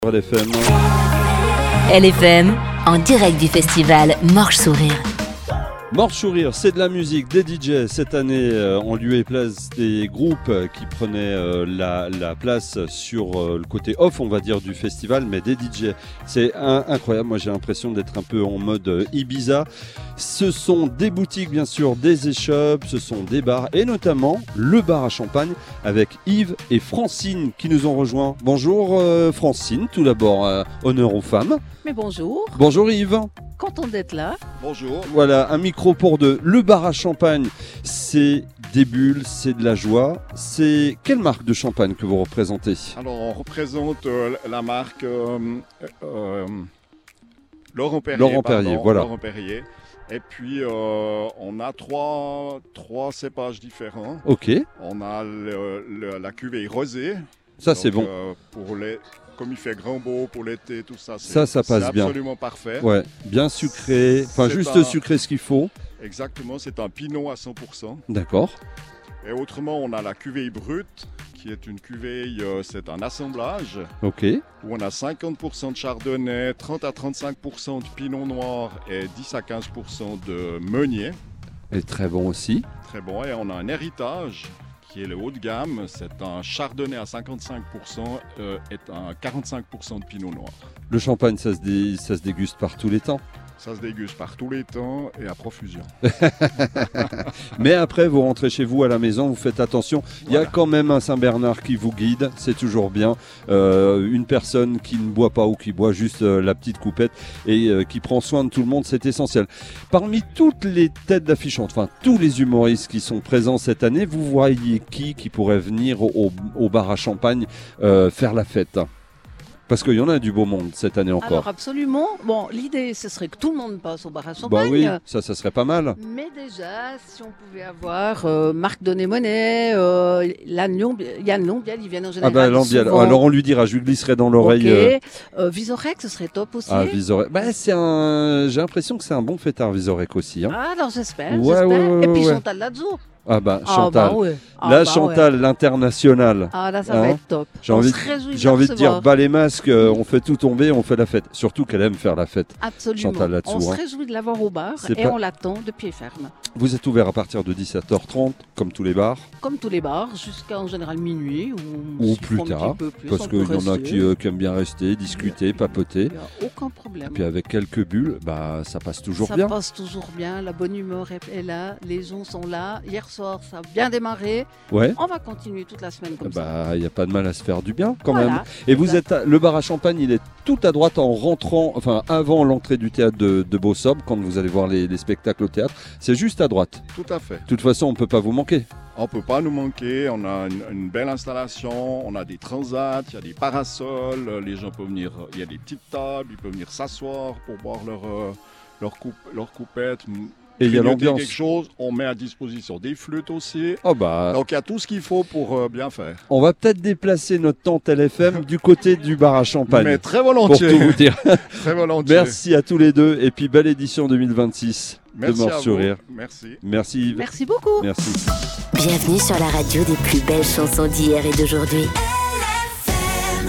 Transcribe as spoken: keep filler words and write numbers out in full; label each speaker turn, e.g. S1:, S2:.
S1: L F M.
S2: L F M, en direct du festival Morche Sourire.
S1: Morche Sourire, c'est de la musique, des D J. Cette année, euh, en lieu et place des groupes qui prenaient euh, la, la place sur euh, le côté off, on va dire, du festival, mais des D J. C'est un, incroyable. Moi, j'ai l'impression d'être un peu en mode euh, Ibiza. Ce sont des boutiques, bien sûr, des échoppes, ce sont des bars, et notamment le bar à champagne avec Yves et Francine qui nous ont rejoints. Bonjour euh, Francine, tout d'abord, euh, honneur aux femmes.
S3: Mais bonjour.
S1: Bonjour Yves.
S3: Content d'être là.
S4: Bonjour.
S1: Voilà, un micro pour deux. Le bar à champagne, c'est des bulles, c'est de la joie. C'est quelle marque de champagne que vous représentez ?
S4: Alors, on représente euh, la marque euh, euh, Laurent Perrier.
S1: Laurent Perrier,
S4: pardon,
S1: voilà.
S4: Laurent Perrier. Et puis, euh, on a trois, trois cépages différents.
S1: Ok,
S4: On a le, le- la cuvée rosée.
S1: ça c'est
S4: Donc,
S1: bon.
S4: euh, pour les, comme il fait grand beau pour l'été, tout ça, c'est,
S1: Ça, ça passe
S4: c'est
S1: bien.
S4: absolument parfait.
S1: Ouais, bien sucré, enfin
S4: C'est
S1: juste
S4: un-
S1: sucré ce qu'il faut.
S4: Exactement, c'est un pinot à cent pour cent.
S1: D'accord.
S4: Et autrement, on a la cuvée brute, qui est une cuvée, euh, c'est un assemblage.
S1: Ok,
S4: Où on a cinquante pour cent de chardonnay, trente à trente-cinq pour cent de pinot noir et dix à quinze pour cent de meunier.
S1: et très bon aussi.
S4: Très bon. Et on a un héritage qui est le haut de gamme. C'est un chardonnay à cinquante-cinq pour cent euh, et un quarante-cinq pour cent de pinot noir.
S1: Le champagne, ça se, dé- ça se déguste par tous les temps.
S4: Ça se déguste par tous les temps et à profusion.
S1: Mais après, vous rentrez chez vous à la maison, vous faites attention. Il y a
S4: Voilà.
S1: quand même un Saint-Bernard qui vous guide, c'est toujours bien. Euh, une personne qui ne boit pas ou qui boit juste euh, la petite coupette et euh, qui prend soin de tout le monde, c'est essentiel. Parmi toutes les têtes d'affiche, enfin tous les humoristes qui sont présents cette année, vous voyez qui qui pourrait venir au, au- au bar à champagne euh, faire la fête ? Parce qu'il y en a du beau monde cette année encore.
S3: Alors absolument. Bon, l'idée, ce serait que tout le monde passe au bar à
S1: Bah
S3: champagne.
S1: oui, ça, ça serait pas mal.
S3: Mais déjà, si on pouvait avoir euh, Marc Donnet-Monet, euh, Lannion, Yann Lombiel, ils viennent en
S1: Ah
S3: général
S1: bah Lambiel.
S3: souvent.
S1: Alors on lui dira, je lui glisserai dans l'oreille.
S3: Ok.
S1: euh,
S3: Euh, Visorek, ce serait top aussi.
S1: Ah, Vizorek. Bah, c'est un. J'ai l'impression que c'est un bon fêtard, Vizorek aussi. Hein.
S3: Ah, alors j'espère,
S1: Ouais,
S3: j'espère.
S1: ouais, ouais,
S3: Et puis
S1: ouais.
S3: Chantal Ladzo.
S1: Ah, bah,
S3: Ah,
S1: Chantal.
S3: bah ouais. Ah,
S1: Là,
S3: bah
S1: Chantal,
S3: ouais.
S1: l'internationale.
S3: Ah, là, ça
S1: Hein
S3: va être top.
S1: J'ai
S3: On
S1: envie,
S3: se réjouit
S1: j'ai envie de dire,
S3: recevoir.
S1: bas les masques, euh, on fait tout tomber, on fait la fête. Surtout qu'elle aime faire la fête.
S3: Absolument.
S1: Chantal Latsou,
S3: on se
S1: hein.
S3: réjouit de l'avoir au bar
S1: C'est
S3: et
S1: pas-
S3: on l'attend de pied ferme.
S1: Vous êtes ouvert à partir de dix-sept heures trente, comme tous les bars,
S3: Comme tous les bars, jusqu'à en général minuit. Ou,
S1: ou
S3: s'il
S1: plus
S3: faut un petit
S1: tard.
S3: peu plus,
S1: Parce
S3: on
S1: qu'il
S3: peut
S1: y en a
S3: rester.
S1: qui, euh, qui aiment bien rester, discuter, papoter.
S3: Il n'y a aucun problème.
S1: Et puis avec quelques bulles, bah, ça passe toujours
S3: ça
S1: bien.
S3: passe toujours bien, la bonne humeur est, est là, les gens sont là. Hier soir, ça a bien démarré.
S1: Ouais.
S3: On va continuer toute la semaine comme ça.
S1: Bah, il n'y a pas de mal à se faire du bien quand
S3: Voilà,
S1: même. Et vous
S3: ça.
S1: êtes à- le bar à champagne, il est tout à droite en rentrant, enfin avant l'entrée du théâtre de, de Beausobre, quand vous allez voir les, les spectacles au théâtre. C'est juste à droite.
S4: Tout à fait.
S1: De toute façon, on ne peut pas vous manquer.
S4: On ne peut pas nous manquer, on a une, une belle installation, on a des transats, il y a des parasols, euh, les gens peuvent venir, il y a des petites tables, ils peuvent venir s'asseoir pour boire leur, euh, leur, coupe, leur coupette.
S1: Et il y a
S4: grignoter
S1: l'ambiance.
S4: quelque chose, on met à disposition des flûtes aussi.
S1: Oh bah,
S4: Donc il y a tout ce qu'il faut pour euh, bien faire.
S1: on va peut-être déplacer notre tente L F M du côté du bar à champagne.
S4: Mais très
S1: Pour
S4: volontiers.
S1: tout vous dire.
S4: Très volontiers.
S1: Merci à tous les deux et puis belle édition deux mille vingt-six
S4: Merci
S1: de
S4: à
S1: Morche
S4: vous.
S1: Sourire.
S4: Merci.
S1: Merci Yves.
S3: Merci beaucoup.
S1: Merci.
S2: Bienvenue sur la radio des plus belles chansons d'hier et d'aujourd'hui.